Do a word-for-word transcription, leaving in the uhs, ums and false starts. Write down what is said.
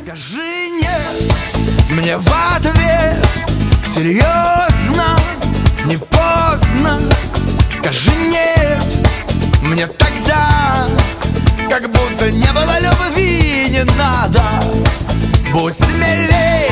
Скажи нет мне в ответ, серьезно, не поздно. Скажи нет мне тогда, как будто не было любви, не надо. Будь смелей,